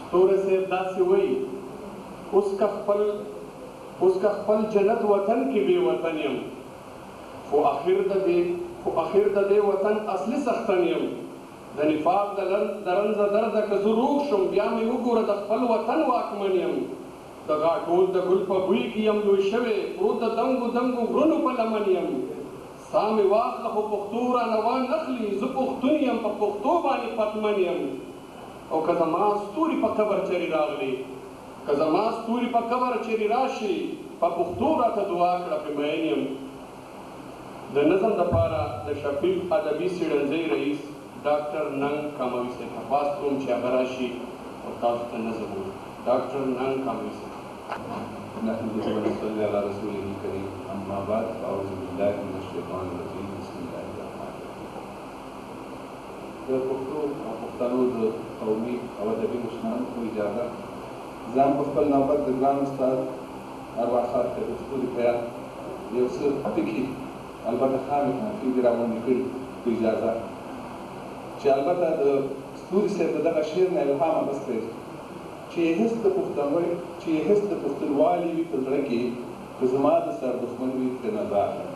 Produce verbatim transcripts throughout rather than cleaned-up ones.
ستوره صاحب داسې وایي اوس که خپل اوس که خپل جنت وطن کې بې وطن یم خو اخر د دې خو اخر د دې وطن اصلي څښتن یم د نفاق د رنځه درده که زه روغ شم بیا مې وګوره د خپل وطن واکمن یم د غاټول د ګل په بوی کې یم لوی شوی پروت د دنګو دنګو غرونو په لمن یم ستا مې واخله خو پښتو رانه وانخلي زه پښتون یم په پښتو باندې پتمن یم او که زما ستوري په قبر چرې راغلي که زما ستوري په قبر چرې راشي په پښتو راته دعا کړه پې مین یم د نظم دپاره د شفیق ادبي څېړنځۍ رئیس ډاکټر ننګ کاموي صاحب تپاس کوم چې هغه راشي او تاسو ته نظم ووایي ډاکټر ننګ کاموي صاحب نحمده ونصلي على رسوله الكريم اما بعد فاعوذ بالله من الشیطان الرجیم بسم الله الرحمن الرحیم د پښتو او پښتنو د قومي او ادبي مشرانو په اجازه ځان په خپل نوبت د ګران استاد ارواح خاک ته د ستوري په یاد یو څه ټکي البته خامې تحقیق راوړاندې کړي په اجازه چې البته د ستوري صاحب د دغه شعر نه الهام اخیستی چې حس د پښتنوالي چې حس د پښتونوالي وي په زړه کې که زما د سر دښمن وي ترې نه راغله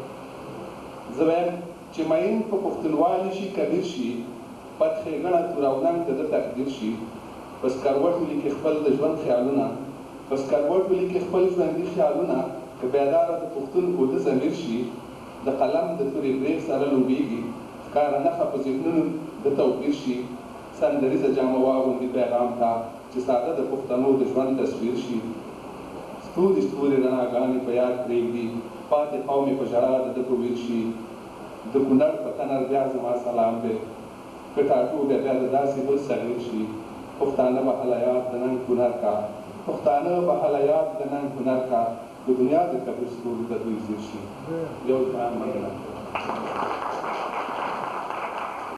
زه وایم چې مین په پښتونوالي شي کبیر شي پد ښېګڼه توراوننګ ته د تقدیر شي په سکروټ ولیکي خپل د ژوند خیالونه په سکروټ ولیکي خپل ژوندي خیالونه که بیداره د پښتون اوده ضمیر شي د قلم د تورې بریښ سره لوبېږي ښکاره نښه په ذهنونو د توپیر شي سندریزه جامه واغوندي پیغام ته چې ساده د پښتنو د ژوند تصویر شي ستوري ستوري رڼاګانې په یاد پرېږدي پاتې قومې په ژړا د ده په ویر شي د کونړ په تنر بیا زما سلام دی که ټاټو بیا بیا د داسې بل صغیر شي پښتانه به حلیات د ننګ هنر کا پښتانه به حلیات د ننګ هنر کا د دنیا د کبیر ستورو ته دوی ځیر شي یو ځان مننه